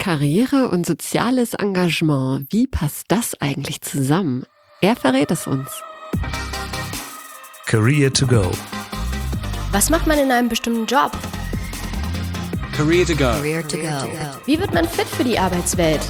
Karriere und soziales Engagement, wie passt das eigentlich zusammen? Er verrät es uns. Career to go. Was macht man in einem bestimmten Job? Career to go. Career to go. Wie wird man fit für die Arbeitswelt?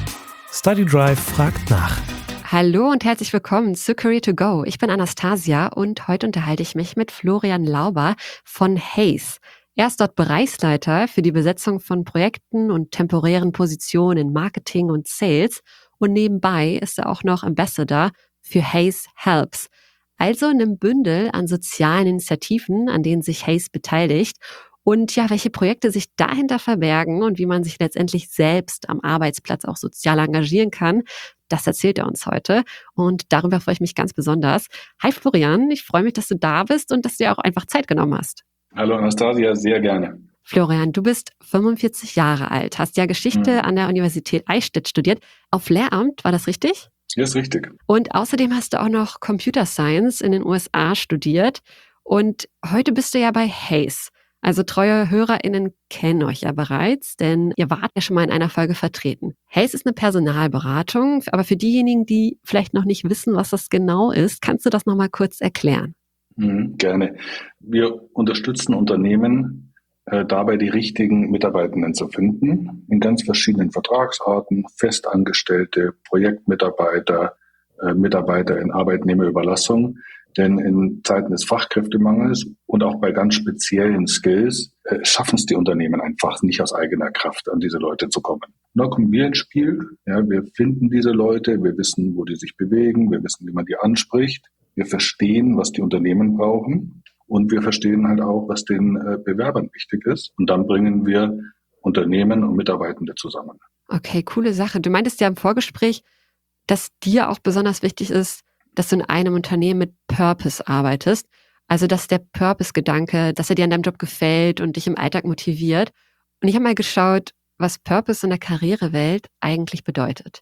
Study Drive fragt nach. Hallo und herzlich willkommen zu Career to go. Ich bin Anastasia und heute unterhalte ich mich mit Florian Lauber von Hays. Er ist dort Bereichsleiter für die Besetzung von Projekten und temporären Positionen in Marketing und Sales und nebenbei ist er auch noch Ambassador für Hays Helps, also einem Bündel an sozialen Initiativen, an denen sich Hays beteiligt. Und ja, welche Projekte sich dahinter verbergen und wie man sich letztendlich selbst am Arbeitsplatz auch sozial engagieren kann, das erzählt er uns heute. Und darüber freue ich mich ganz besonders. Hi Florian, ich freue mich, dass du da bist und dass du dir auch einfach Zeit genommen hast. Hallo Anastasia, sehr gerne. Florian, du bist 45 Jahre alt, hast ja Geschichte an der Universität Eichstätt studiert. Auf Lehramt, war das richtig? Ja, ist richtig. Und außerdem hast du auch noch Computer Science in den USA studiert. Und heute bist du ja bei Hays. Also treue HörerInnen kennen euch ja bereits, denn ihr wart ja schon mal in einer Folge vertreten. Hays ist eine Personalberatung, aber für diejenigen, die vielleicht noch nicht wissen, was das genau ist, kannst du das nochmal kurz erklären? Gerne. Wir unterstützen Unternehmen dabei, die richtigen Mitarbeitenden zu finden, in ganz verschiedenen Vertragsarten, Festangestellte, Projektmitarbeiter, Mitarbeiter in Arbeitnehmerüberlassung. Denn in Zeiten des Fachkräftemangels und auch bei ganz speziellen Skills schaffen es die Unternehmen einfach nicht aus eigener Kraft, an diese Leute zu kommen. Da kommen wir ins Spiel. Ja, wir finden diese Leute, wir wissen, wo die sich bewegen, wir wissen, wie man die anspricht. Wir verstehen, was die Unternehmen brauchen und wir verstehen halt auch, was den Bewerbern wichtig ist. Und dann bringen wir Unternehmen und Mitarbeitende zusammen. Okay, coole Sache. Du meintest ja im Vorgespräch, dass dir auch besonders wichtig ist, dass du in einem Unternehmen mit Purpose arbeitest. Also, dass der Purpose-Gedanke, dass er dir an deinem Job gefällt und dich im Alltag motiviert. Und ich habe mal geschaut, was Purpose in der Karrierewelt eigentlich bedeutet.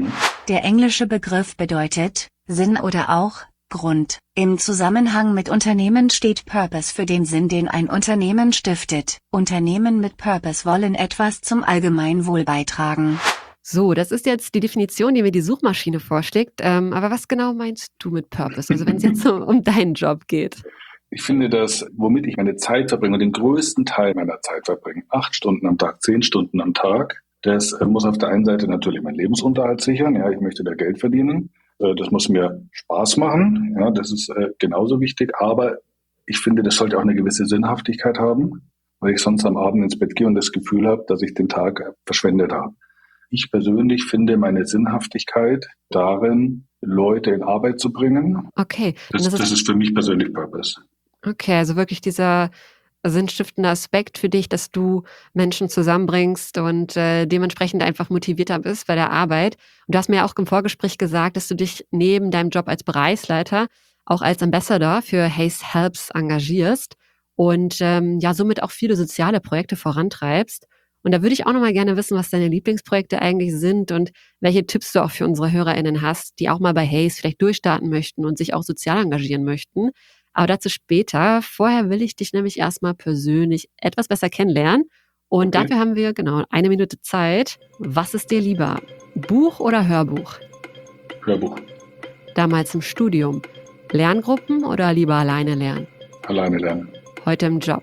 Der englische Begriff bedeutet Sinn oder auch Grund. Im Zusammenhang mit Unternehmen steht Purpose für den Sinn, den ein Unternehmen stiftet. Unternehmen mit Purpose wollen etwas zum Allgemeinwohl beitragen. So, das ist jetzt die Definition, die mir die Suchmaschine vorschlägt. Aber was genau meinst du mit Purpose? Also wenn es jetzt um deinen Job geht. Ich finde das, womit ich meine Zeit verbringe und den größten Teil meiner Zeit verbringe, 8 Stunden am Tag, 10 Stunden am Tag, das muss auf der einen Seite natürlich meinen Lebensunterhalt sichern. Ja, ich möchte da Geld verdienen. Das muss mir Spaß machen. Ja, das ist genauso wichtig. Aber ich finde, das sollte auch eine gewisse Sinnhaftigkeit haben, weil ich sonst am Abend ins Bett gehe und das Gefühl habe, dass ich den Tag verschwendet habe. Ich persönlich finde meine Sinnhaftigkeit darin, Leute in Arbeit zu bringen. Okay. Das ist für mich persönlich Purpose. Okay, also wirklich dieser sinnstiftende Aspekt für dich, dass du Menschen zusammenbringst und dementsprechend einfach motivierter bist bei der Arbeit. Und du hast mir auch im Vorgespräch gesagt, dass du dich neben deinem Job als Bereichsleiter auch als Ambassador für Hays Helps engagierst und somit auch viele soziale Projekte vorantreibst. Und da würde ich auch nochmal gerne wissen, was deine Lieblingsprojekte eigentlich sind und welche Tipps du auch für unsere HörerInnen hast, die auch mal bei Hays vielleicht durchstarten möchten und sich auch sozial engagieren möchten. Aber dazu später. Vorher will ich dich nämlich erstmal persönlich etwas besser kennenlernen. Und dafür haben wir genau 1 Minute Zeit. Was ist dir lieber? Buch oder Hörbuch? Hörbuch. Damals im Studium. Lerngruppen oder lieber alleine lernen? Alleine lernen. Heute im Job.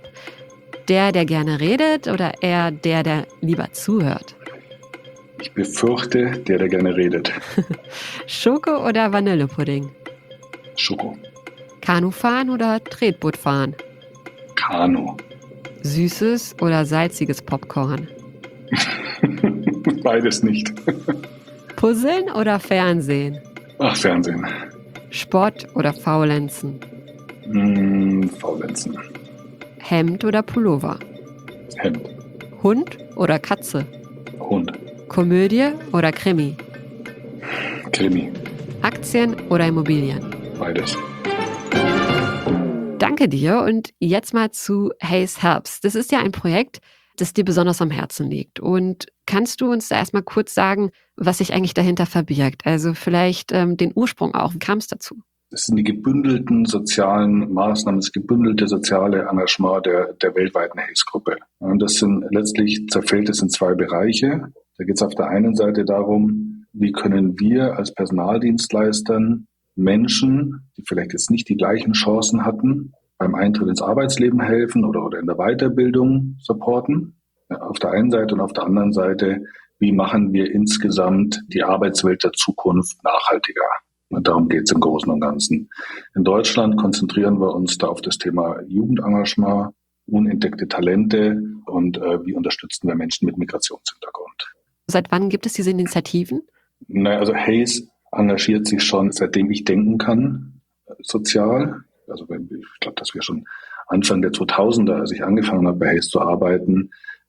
Der gerne redet oder eher der lieber zuhört? Ich befürchte, der gerne redet. Schoko oder Vanillepudding? Schoko. Kanufahren oder Tretbootfahren? Kanu. Süßes oder salziges Popcorn? Beides nicht. Puzzeln oder Fernsehen? Ach, Fernsehen. Sport oder Faulenzen? Faulenzen. Hemd oder Pullover? Hemd. Hund oder Katze? Hund. Komödie oder Krimi? Krimi. Aktien oder Immobilien? Beides. Danke dir und jetzt mal zu Hays Helps. Das ist ja ein Projekt, das dir besonders am Herzen liegt. Und kannst du uns da erstmal kurz sagen, was sich eigentlich dahinter verbirgt? Also vielleicht den Ursprung auch. Wie kam es dazu? Das sind die gebündelten sozialen Maßnahmen, das gebündelte soziale Engagement der weltweiten Hays-Gruppe. Und das sind letztlich zerfällt es in 2 Bereiche. Da geht es auf der einen Seite darum, wie können wir als Personaldienstleistern Menschen, die vielleicht jetzt nicht die gleichen Chancen hatten, beim Eintritt ins Arbeitsleben helfen oder in der Weiterbildung supporten. Ja, auf der einen Seite und auf der anderen Seite, wie machen wir insgesamt die Arbeitswelt der Zukunft nachhaltiger? Und darum geht es im Großen und Ganzen. In Deutschland konzentrieren wir uns da auf das Thema Jugendengagement, unentdeckte Talente und wie unterstützen wir Menschen mit Migrationshintergrund. Seit wann gibt es diese Initiativen? Naja, also Hays engagiert sich schon, seitdem ich denken kann, sozial. Also ich glaube, dass wir schon Anfang der 2000er, als ich angefangen habe, bei Hays zu arbeiten,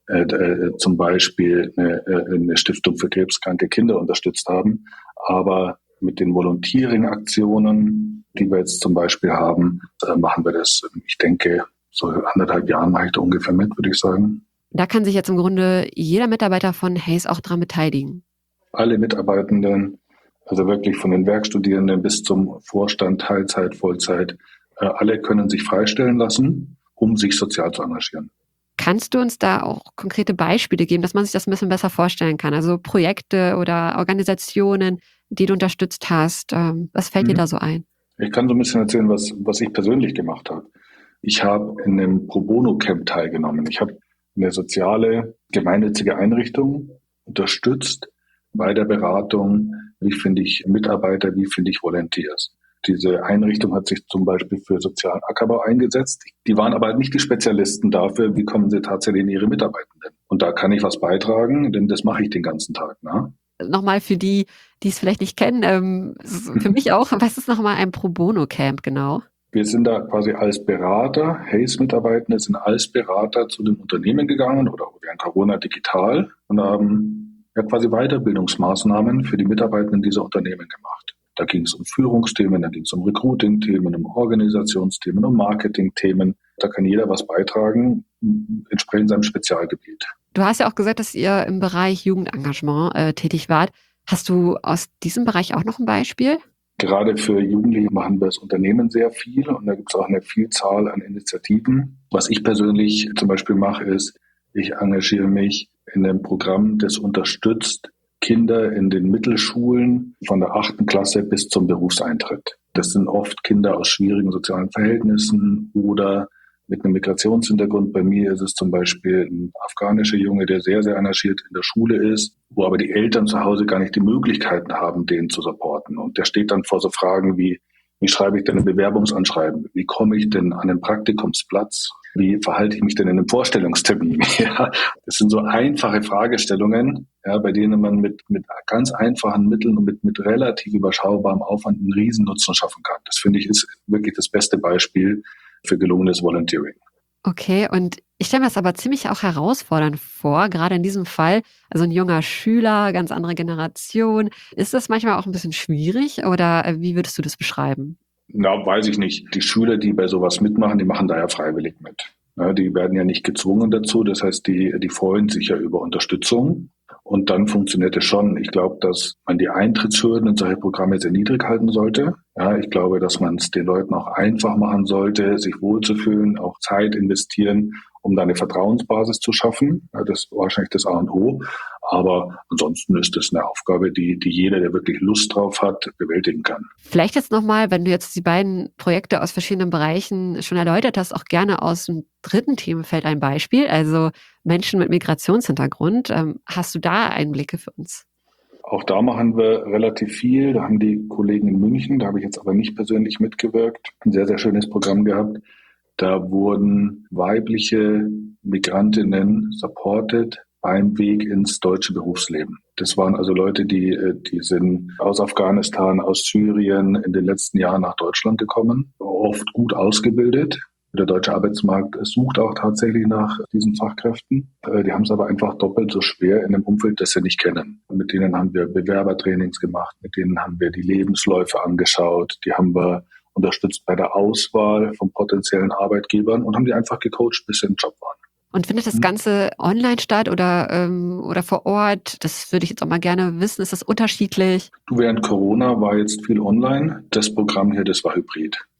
zum Beispiel eine Stiftung für krebskranke Kinder unterstützt haben. Aber mit den Volunteering-Aktionen, die wir jetzt zum Beispiel haben, machen wir das, ich denke, so 1,5 Jahren mache ich da ungefähr mit, würde ich sagen. Da kann sich jetzt im Grunde jeder Mitarbeiter von Hays auch dran beteiligen. Alle Mitarbeitenden, also wirklich von den Werkstudierenden bis zum Vorstand, Teilzeit, Vollzeit, alle können sich freistellen lassen, um sich sozial zu engagieren. Kannst du uns da auch konkrete Beispiele geben, dass man sich das ein bisschen besser vorstellen kann? Also Projekte oder Organisationen, die du unterstützt hast. Was fällt dir da so ein? Ich kann so ein bisschen erzählen, was ich persönlich gemacht habe. Ich habe in einem Pro Bono Camp teilgenommen. Ich habe eine soziale, gemeinnützige Einrichtung unterstützt bei der Beratung, wie finde ich Mitarbeiter, wie finde ich Volunteers. Diese Einrichtung hat sich zum Beispiel für sozialen Ackerbau eingesetzt. Die waren aber nicht die Spezialisten dafür, wie kommen sie tatsächlich in ihre Mitarbeitenden. Und da kann ich was beitragen, denn das mache ich den ganzen Tag. Ne? Nochmal für die, die es vielleicht nicht kennen, für mich auch, was ist nochmal ein Pro Bono Camp genau? Wir sind da quasi als Berater, Hays-Mitarbeitende sind als Berater zu den Unternehmen gegangen oder während Corona digital und haben ja quasi Weiterbildungsmaßnahmen für die Mitarbeitenden dieser Unternehmen gemacht. Da ging es um Führungsthemen, da ging es um Recruiting-Themen, um Organisationsthemen, um Marketing-Themen. Da kann jeder was beitragen, entsprechend seinem Spezialgebiet. Du hast ja auch gesagt, dass ihr im Bereich Jugendengagement tätig wart. Hast du aus diesem Bereich auch noch ein Beispiel? Gerade für Jugendliche machen wir als Unternehmen sehr viel und da gibt es auch eine Vielzahl an Initiativen. Was ich persönlich zum Beispiel mache, ist, ich engagiere mich in einem Programm, das unterstützt Kinder in den Mittelschulen von der 8. Klasse bis zum Berufseintritt. Das sind oft Kinder aus schwierigen sozialen Verhältnissen oder mit einem Migrationshintergrund. Bei mir ist es zum Beispiel ein afghanischer Junge, der sehr, sehr engagiert in der Schule ist, wo aber die Eltern zu Hause gar nicht die Möglichkeiten haben, den zu supporten. Und der steht dann vor so Fragen wie schreibe ich denn ein Bewerbungsanschreiben? Wie komme ich denn an den Praktikumsplatz? Wie verhalte ich mich denn in einem Vorstellungstermin? Ja, das sind so einfache Fragestellungen, ja, bei denen man mit ganz einfachen Mitteln und mit relativ überschaubarem Aufwand einen Riesennutzen schaffen kann. Das finde ich ist wirklich das beste Beispiel für gelungenes Volunteering. Okay, und ich stelle mir das aber ziemlich auch herausfordernd vor, gerade in diesem Fall. Also ein junger Schüler, ganz andere Generation. Ist das manchmal auch ein bisschen schwierig oder wie würdest du das beschreiben? Na, weiß ich nicht. Die Schüler, die bei sowas mitmachen, die machen da ja freiwillig mit. Ja, die werden ja nicht gezwungen dazu. Das heißt, die freuen sich ja über Unterstützung. Und dann funktioniert es schon. Ich glaube, dass man die Eintrittshürden in solche Programme sehr niedrig halten sollte. Ja, ich glaube, dass man es den Leuten auch einfach machen sollte, sich wohlzufühlen, auch Zeit investieren, um da eine Vertrauensbasis zu schaffen. Ja, das ist wahrscheinlich das A und O. Aber ansonsten ist das eine Aufgabe, die jeder, der wirklich Lust drauf hat, bewältigen kann. Vielleicht jetzt nochmal, wenn du jetzt die beiden Projekte aus verschiedenen Bereichen schon erläutert hast, auch gerne aus dem dritten Themenfeld ein Beispiel, also Menschen mit Migrationshintergrund. Hast du da Einblicke für uns? Auch da machen wir relativ viel. Da haben die Kollegen in München, da habe ich jetzt aber nicht persönlich mitgewirkt, ein sehr, sehr schönes Programm gehabt. Da wurden weibliche Migrantinnen supported beim Weg ins deutsche Berufsleben. Das waren also Leute, die sind aus Afghanistan, aus Syrien in den letzten Jahren nach Deutschland gekommen, oft gut ausgebildet. Der deutsche Arbeitsmarkt sucht auch tatsächlich nach diesen Fachkräften. Die haben es aber einfach doppelt so schwer in einem Umfeld, das sie nicht kennen. Mit denen haben wir Bewerbertrainings gemacht, mit denen haben wir die Lebensläufe angeschaut, die haben wir unterstützt bei der Auswahl von potenziellen Arbeitgebern und haben die einfach gecoacht, bis sie im Job waren. Und findet das Ganze online statt oder vor Ort? Das würde ich jetzt auch mal gerne wissen. Ist das unterschiedlich? Während Corona war jetzt viel online. Das Programm hier, das war hybrid.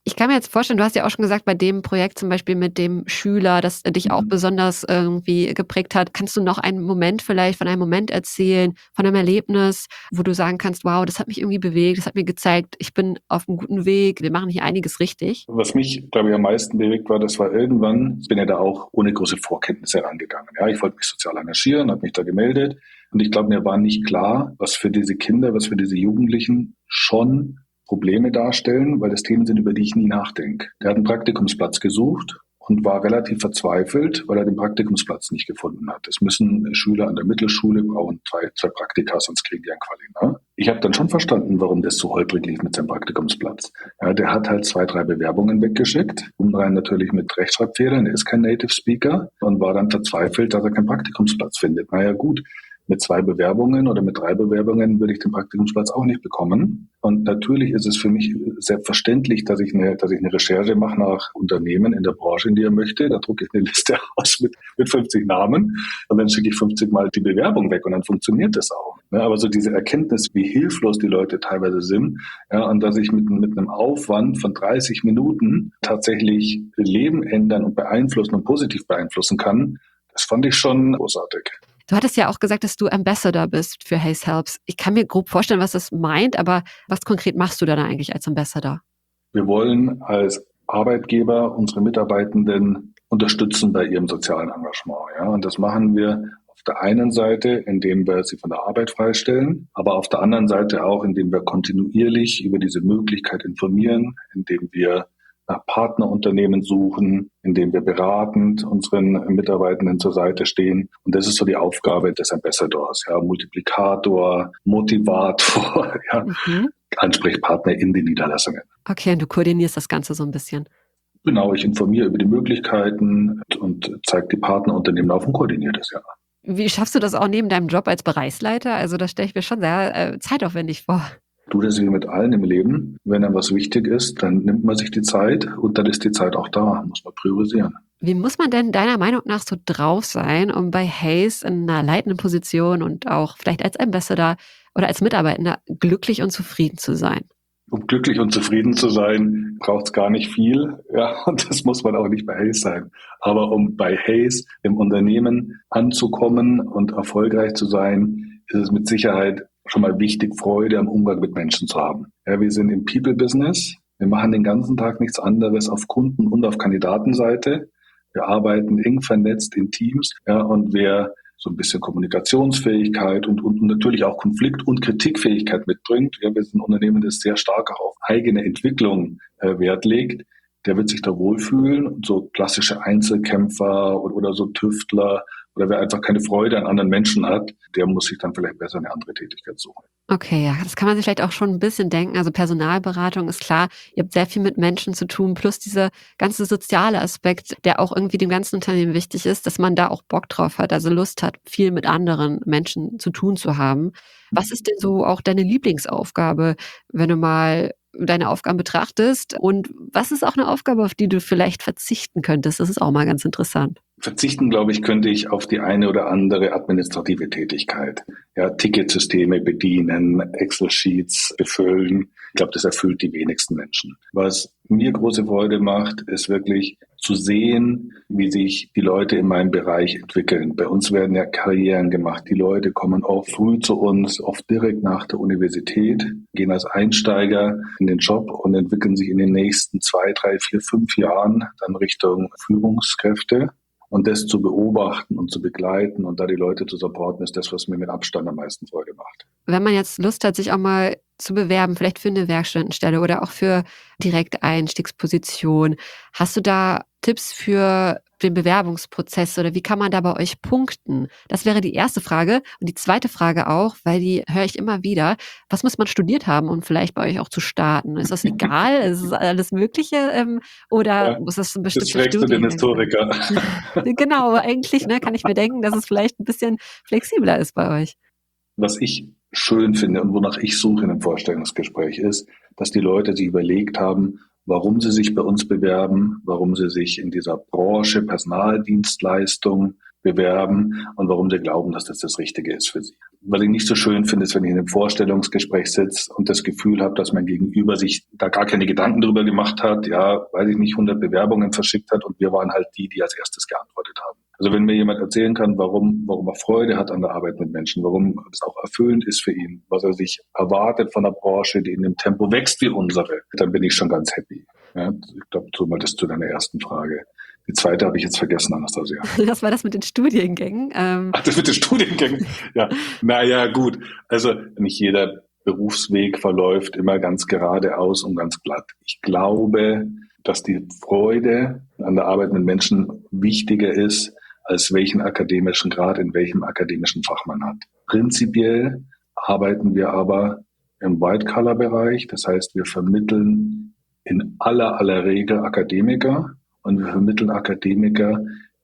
Ich kann mir jetzt vorstellen, du hast ja auch schon gesagt, bei dem Projekt zum Beispiel mit dem Schüler, das dich auch besonders irgendwie geprägt hat. Kannst du noch einen Moment vielleicht von einem Moment erzählen, von einem Erlebnis, wo du sagen kannst, wow, das hat mich irgendwie bewegt, das hat mir gezeigt, ich bin auf einem guten Weg, wir machen hier einiges richtig? Was mich, glaube ich, am meisten bewegt war, das war irgendwann, ich bin ja da auch ohne große Vorkenntnisse rangegangen. Ja, ich wollte mich sozial engagieren, habe mich da gemeldet und ich glaube, mir war nicht klar, was für diese Kinder, was für diese Jugendlichen schon Probleme darstellen, weil das Themen sind, über die ich nie nachdenke. Der hat einen Praktikumsplatz gesucht und war relativ verzweifelt, weil er den Praktikumsplatz nicht gefunden hat. Es müssen Schüler an der Mittelschule brauchen zwei Praktika, sonst kriegen die ein Quali. Ne? Ich habe dann schon verstanden, warum das so holprig lief mit seinem Praktikumsplatz. Ja, der hat halt 2, 3 Bewerbungen weggeschickt, umdrehen natürlich mit Rechtschreibfehlern, er ist kein Native Speaker und war dann verzweifelt, dass er keinen Praktikumsplatz findet. Naja gut, mit 2 Bewerbungen oder mit 3 Bewerbungen würde ich den Praktikumsplatz auch nicht bekommen. Und natürlich ist es für mich selbstverständlich, dass ich eine Recherche mache nach Unternehmen in der Branche, in die er möchte. Da drucke ich eine Liste aus mit 50 Namen und dann schicke ich 50 Mal die Bewerbung weg und dann funktioniert das auch. Ja, aber so diese Erkenntnis, wie hilflos die Leute teilweise sind, ja, und dass ich mit einem Aufwand von 30 Minuten tatsächlich Leben ändern und beeinflussen und positiv beeinflussen kann, das fand ich schon großartig. Du hattest ja auch gesagt, dass du Ambassador bist für Hays Helps. Ich kann mir grob vorstellen, was das meint, aber was konkret machst du da dann eigentlich als Ambassador? Wir wollen als Arbeitgeber unsere Mitarbeitenden unterstützen bei ihrem sozialen Engagement. Ja? Und das machen wir auf der einen Seite, indem wir sie von der Arbeit freistellen, aber auf der anderen Seite auch, indem wir kontinuierlich über diese Möglichkeit informieren, indem wir nach Partnerunternehmen suchen, indem wir beratend unseren Mitarbeitenden zur Seite stehen. Und das ist so die Aufgabe des Ambassadors, ja, Multiplikator, Motivator, ja, Ansprechpartner in den Niederlassungen. Okay, und du koordinierst das Ganze so ein bisschen. Genau, ich informiere über die Möglichkeiten und zeige die Partnerunternehmen auf und koordiniere das, ja. Wie schaffst du das auch neben deinem Job als Bereichsleiter? Also das stelle ich mir schon sehr zeitaufwendig vor. Du, das wie mit allen im Leben. Wenn einem was wichtig ist, dann nimmt man sich die Zeit und dann ist die Zeit auch da, muss man priorisieren. Wie muss man denn deiner Meinung nach so drauf sein, um bei Hays in einer leitenden Position und auch vielleicht als Ambassador oder als Mitarbeitender glücklich und zufrieden zu sein? Um glücklich und zufrieden zu sein, braucht es gar nicht viel. Ja, und das muss man auch nicht bei Hays sein. Aber um bei Hays im Unternehmen anzukommen und erfolgreich zu sein, ist es mit Sicherheit schon mal wichtig, Freude am Umgang mit Menschen zu haben. Ja, wir sind im People-Business. Wir machen den ganzen Tag nichts anderes auf Kunden- und auf Kandidatenseite. Wir arbeiten eng vernetzt in Teams, ja, und wer so ein bisschen Kommunikationsfähigkeit und natürlich auch Konflikt- und Kritikfähigkeit mitbringt. Ja, wir sind ein Unternehmen, das sehr stark auch auf eigene Entwicklung Wert legt. Der wird sich da wohlfühlen. Und so klassische Einzelkämpfer oder so Tüftler oder wer einfach keine Freude an anderen Menschen hat, der muss sich dann vielleicht besser eine andere Tätigkeit suchen. Okay, ja, das kann man sich vielleicht auch schon ein bisschen denken. Also Personalberatung ist klar, ihr habt sehr viel mit Menschen zu tun, plus dieser ganze soziale Aspekt, der auch irgendwie dem ganzen Unternehmen wichtig ist, dass man da auch Bock drauf hat, also Lust hat, viel mit anderen Menschen zu tun zu haben. Was ist denn so auch deine Lieblingsaufgabe, wenn du mal deine Aufgaben betrachtest? Und was ist auch eine Aufgabe, auf die du vielleicht verzichten könntest? Das ist auch mal ganz interessant. Verzichten, glaube ich, könnte ich auf die eine oder andere administrative Tätigkeit. Ja, Ticketsysteme bedienen, Excel-Sheets befüllen. Ich glaube, das erfüllt die wenigsten Menschen. Was mir große Freude macht, ist wirklich zu sehen, wie sich die Leute in meinem Bereich entwickeln. Bei uns werden ja Karrieren gemacht. Die Leute kommen oft früh zu uns, oft direkt nach der Universität, gehen als Einsteiger in den Job und entwickeln sich in den nächsten 2, 3, 4, 5 Jahren dann Richtung Führungskräfte. Und das zu beobachten und zu begleiten und da die Leute zu supporten, ist das, was mir mit Abstand am meisten Freude macht. Wenn man jetzt Lust hat, sich auch mal zu bewerben, vielleicht für eine Werkstudentenstelle oder auch für Direkteinstiegsposition, hast du da Tipps für den Bewerbungsprozess oder wie kann man da bei euch punkten? Das wäre die erste Frage. Und die zweite Frage auch, weil die höre ich immer wieder, was muss man studiert haben, um vielleicht bei euch auch zu starten? Ist das egal? Ist es alles Mögliche? Oder Ja, muss das ein das bestimmter fragst du den Historiker. Genau, eigentlich kann ich mir denken, dass es vielleicht ein bisschen flexibler ist bei euch. Was ich schön finde und wonach ich suche in einem Vorstellungsgespräch ist, dass die Leute sich überlegt haben, warum sie sich bei uns bewerben, warum sie sich in dieser Branche Personaldienstleistung bewerben und warum sie glauben, dass das Richtige ist für sie. Was ich nicht so schön finde, ist, wenn ich in einem Vorstellungsgespräch sitze und das Gefühl habe, dass mein Gegenüber sich da gar keine Gedanken drüber gemacht hat, weiß ich nicht, 100 Bewerbungen verschickt hat und wir waren halt die als erstes geantwortet haben. Also wenn mir jemand erzählen kann, warum er Freude hat an der Arbeit mit Menschen, warum es auch erfüllend ist für ihn, was er sich erwartet von einer Branche, die in dem Tempo wächst wie unsere, dann bin ich schon ganz happy. Ja, ich glaube, so mal das zu deiner ersten Frage. Die zweite habe ich jetzt vergessen, Anastasia. Das war das mit den Studiengängen. Ach, das mit den Studiengängen? Ja, naja, gut. Also nicht jeder Berufsweg verläuft immer ganz geradeaus und ganz glatt. Ich glaube, dass die Freude an der Arbeit mit Menschen wichtiger ist, als welchen akademischen Grad in welchem akademischen Fach man hat. Prinzipiell arbeiten wir aber im White-Color-Bereich. Das heißt, wir vermitteln in aller Regel Akademiker und wir vermitteln Akademiker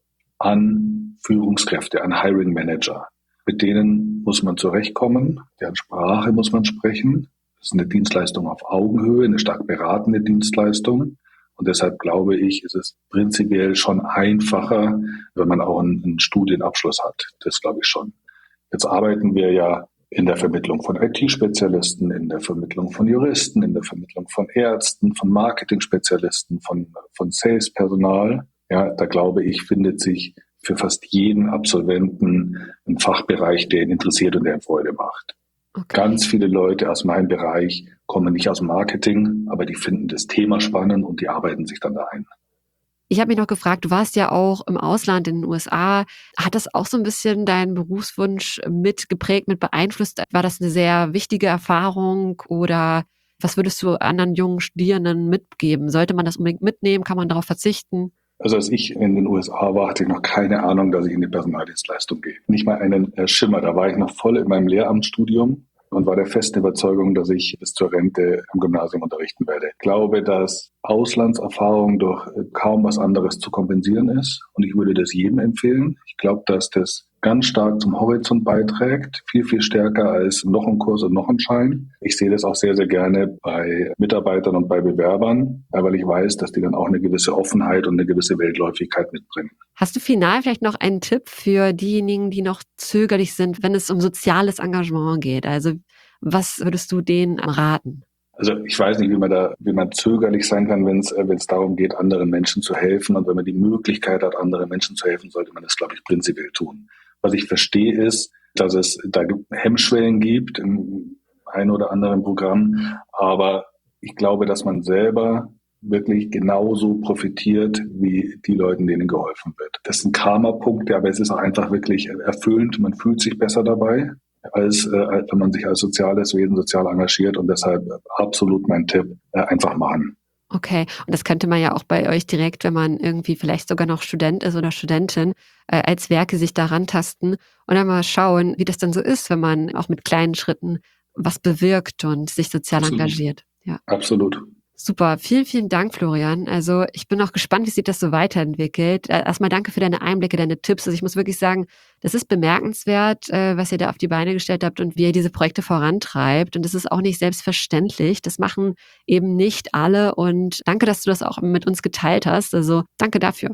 an Führungskräfte, an Hiring Manager. Mit denen muss man zurechtkommen, deren Sprache muss man sprechen. Das ist eine Dienstleistung auf Augenhöhe, eine stark beratende Dienstleistung. Und deshalb glaube ich, ist es prinzipiell schon einfacher, wenn man auch einen Studienabschluss hat. Das glaube ich schon. Jetzt arbeiten wir ja in der Vermittlung von IT-Spezialisten, in der Vermittlung von Juristen, in der Vermittlung von Ärzten, von Marketing-Spezialisten, von Sales-Personal. Ja, da glaube ich, findet sich für fast jeden Absolventen ein Fachbereich, der ihn interessiert und der ihm Freude macht. Okay. Ganz viele Leute aus meinem Bereich kommen nicht aus dem Marketing, aber die finden das Thema spannend und die arbeiten sich dann da ein. Ich habe mich noch gefragt, du warst ja auch im Ausland in den USA. Hat das auch so ein bisschen deinen Berufswunsch mitgeprägt, mit beeinflusst? War das eine sehr wichtige Erfahrung oder was würdest du anderen jungen Studierenden mitgeben? Sollte man das unbedingt mitnehmen? Kann man darauf verzichten? Also als ich in den USA war, hatte ich noch keine Ahnung, dass ich in die Personaldienstleistung gehe. Nicht mal einen Schimmer. Da war ich noch voll in meinem Lehramtsstudium und war der festen Überzeugung, dass ich bis zur Rente am Gymnasium unterrichten werde. Ich glaube, dass Auslandserfahrung durch kaum was anderes zu kompensieren ist und ich würde das jedem empfehlen. Ich glaube, dass das ganz stark zum Horizont beiträgt, viel, viel stärker als noch ein Kurs und noch ein Schein. Ich sehe das auch sehr, sehr gerne bei Mitarbeitern und bei Bewerbern, weil ich weiß, dass die dann auch eine gewisse Offenheit und eine gewisse Weltläufigkeit mitbringen. Hast du final vielleicht noch einen Tipp für diejenigen, die noch zögerlich sind, wenn es um soziales Engagement geht? Also was würdest du denen raten? Also ich weiß nicht, wie man zögerlich sein kann, wenn es darum geht, anderen Menschen zu helfen. Und wenn man die Möglichkeit hat, anderen Menschen zu helfen, sollte man das, glaube ich, prinzipiell tun. Was ich verstehe ist, dass es da Hemmschwellen gibt im ein oder anderen Programm. Aber ich glaube, dass man selber wirklich genauso profitiert wie die Leuten, denen geholfen wird. Das sind Karma-Punkte, aber es ist auch einfach wirklich erfüllend. Man fühlt sich besser dabei, als wenn man sich als soziales Wesen sozial engagiert. Und deshalb absolut mein Tipp, einfach machen. Okay, und das könnte man ja auch bei euch direkt, wenn man irgendwie vielleicht sogar noch Student ist oder Studentin, als Werke sich da rantasten und dann mal schauen, wie das dann so ist, wenn man auch mit kleinen Schritten was bewirkt und sich sozial engagiert. Ja. Absolut. Super, vielen, vielen Dank, Florian. Also ich bin auch gespannt, wie sich das so weiterentwickelt. Erstmal danke für deine Einblicke, deine Tipps. Also ich muss wirklich sagen, das ist bemerkenswert, was ihr da auf die Beine gestellt habt und wie ihr diese Projekte vorantreibt. Und das ist auch nicht selbstverständlich. Das machen eben nicht alle. Und danke, dass du das auch mit uns geteilt hast. Also danke dafür.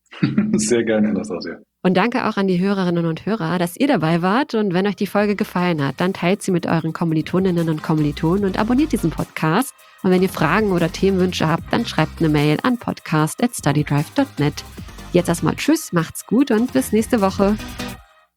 Sehr gerne, Anastasia. Und danke auch an die Hörerinnen und Hörer, dass ihr dabei wart. Und wenn euch die Folge gefallen hat, dann teilt sie mit euren Kommilitoninnen und Kommilitonen und abonniert diesen Podcast. Und wenn ihr Fragen oder Themenwünsche habt, dann schreibt eine Mail an podcast@studydrive.net. Jetzt erstmal tschüss, macht's gut und bis nächste Woche.